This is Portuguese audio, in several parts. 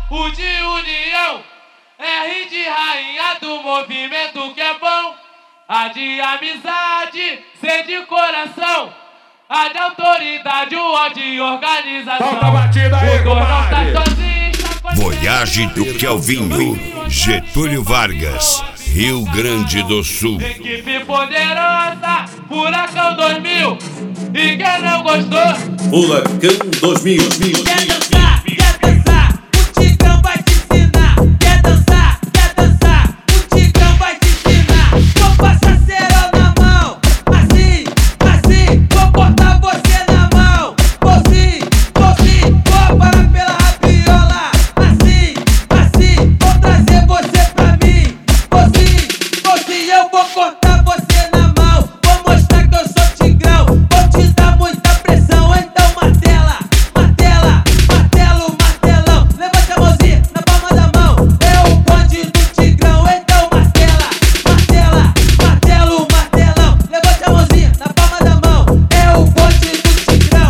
U de união, R de rainha do movimento que é bom. A de amizade, C de coração. A de autoridade, o O de organização. Solta a batida aí, o Dor não tá compadre. sozinho, está Voyage do Kelvinho, Getúlio Vargas, Rio Grande do Sul. Equipe poderosa, Furacão 2000. E quem não gostou? Furacão 2000. Quer dançar? Quer dançar? O Tigrão vai te ensinar. Quer dançar? Quer dançar? O Tigrão vai te ensinar. Vou passar cerol na mão. Assim, assim, vou botar você na mão. Vou sim, vou parar pela rabiola. Assim, assim, vou trazer você pra mim. Vou sim, eu vou cortar você na mão. Vou mostrar que eu sou Tigrão. Vou te dar muita pressão, então martela, martela, martelo, martelão. Levanta a mãozinha na palma da mão. É o bonde do Tigrão, então martela, martela, martelo, martelão. Levanta a mãozinha na palma da mão. É o bonde do Tigrão.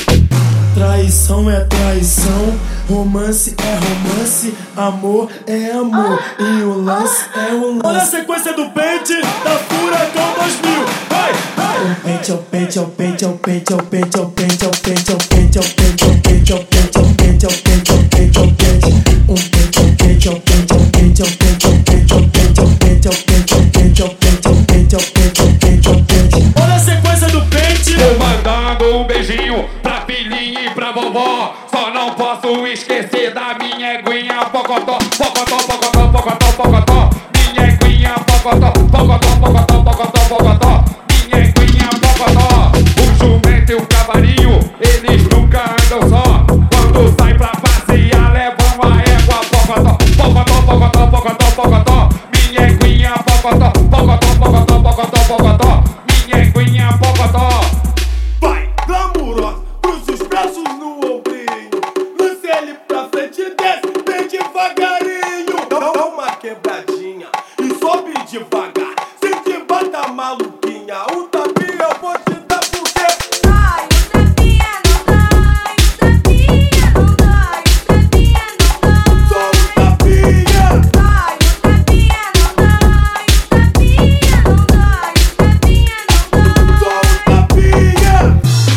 Traição é traição, romance é romance, amor é amor, e o lance é o lance. Olha a sequência do pente da Furacão 2000. Vai! O pente é o pente, é o pente, é o pente, é o pente, é o pente, é o pente, é o pente, é o pente, é o pente, é o pente, é o pente, é o pente, é o pente, é o pente. Um pente é o pente, é o pente, é o pente, é o pente, é o pente, é o pente, é o pente, é o pente, é o pente, é o pente, é o pente, é o pente, é o pente, é o pente. Olha a sequência do pente. Tô mandando um beijinho pra filhinha e pra vovó. Só não posso esquecer da minha eguinha Pocotó, Pocotó, Pocotó, Pocotó, Pocotó. Minha eguinha Pocotó, Pocotó, Pocotó, Pocotó, Pocotó. Minha eguinha Pocotó. O jumento e o cavalinho, eles nunca andam só. Quando sai pra passear, levam a égua Pocotó, Pocotó, Pocotó, Pocotó, Pocotó. Minha eguinha Pocotó, Pocotó, Pocotó, Pocotó, Pocotó. Minha eguinha Pocotó. Vai, glamurosa, cruza os braços no ombrinho. Lance ele pra frente e desce bem devagarinho. Dá uma quebradinha e sobe devagar. Se te bata maluquinha, o tapinha eu vou te dar porque... Ai, o tapinha não dói, o tapinha não dói, o tapinha não dói. Só o tapinha. Ai, o tapinha não dói, o tapinha não dói, o tapinha não dói. Só o tapinha.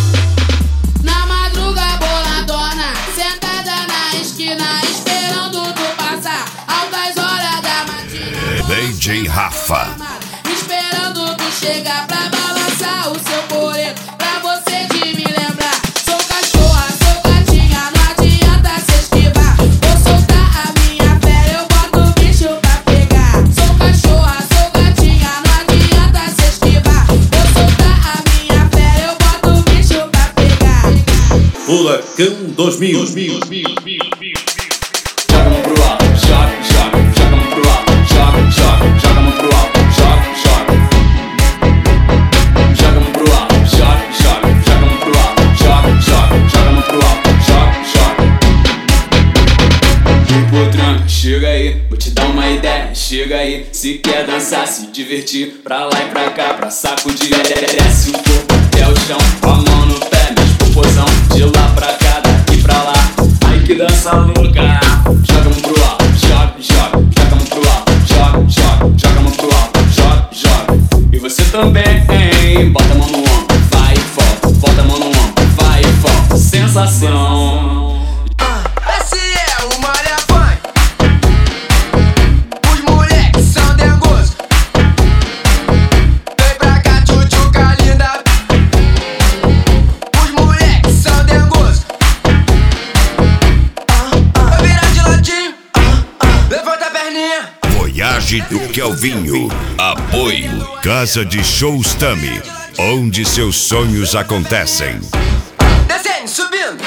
Na madruga boladona, sentada na esquina, esperando tu passar. Altas horas da matina, DJ Rafa. esperando tu chegar pra balançar o seu coreto, pra você de me lembrar. Sou cachorra, sou gatinha, não adianta se esquivar. Vou soltar a minha fé, eu boto o bicho pra pegar. Sou cachorra, sou gatinha, não adianta se esquivar. Vou soltar a minha fé, eu boto o bicho pra pegar. Furacão 2000. Joga a mão pro alto, joga, joga, joga a mão pro alto, joga, joga, joga a mão pro alto, joga, joga. Joga a mão pro alto, joga, joga, joga a mão pro alto, joga, joga, joga a mão pro alto, joga, joga. Tipo tranca, chega aí, vou te dar uma ideia, chega aí. Se quer dançar, se divertir, pra lá e pra cá, pra sacudir. Desce o corpo até o chão, com a mão no pé, mexe popozão, de lá pra cá, daqui pra lá. Ai que dança louca. Joga a mão pro alto, joga, joga, joga a mão pro alto, joga, joga, joga a mão pro alto, joga, joga. E você também, hein? Bota a mão no ombro, vai e volta, bota a mão no ombro, vai e volta. Sensação. Esse é o Malha Funk. Os moleques são dengosos. Vem pra cá, tchutchuca linda. Os moleques são dengosos. Vai virar de ladinho. Levanta a perninha. Voyage do Kelvinho. Apoio Casa de Shows Tami, onde seus sonhos acontecem. Descendo, subindo.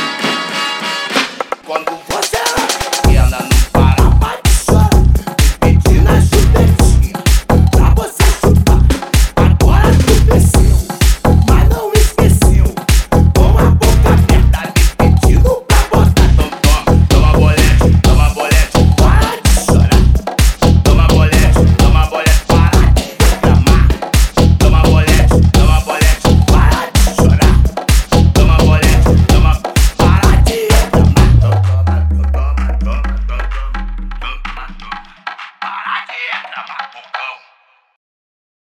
Quando você anda no Pará, pedir na chupetinha pra você chupar. Agora tu desceu, mas não esqueceu. Com a boca aberta, me pedindo pra botar. Toma bolete, toma bolete, Para de chorar, toma bolete, para de reclamar. toma bolete, Para de chorar, toma bolete, toma. para de reclamar. Bora lá, bocão.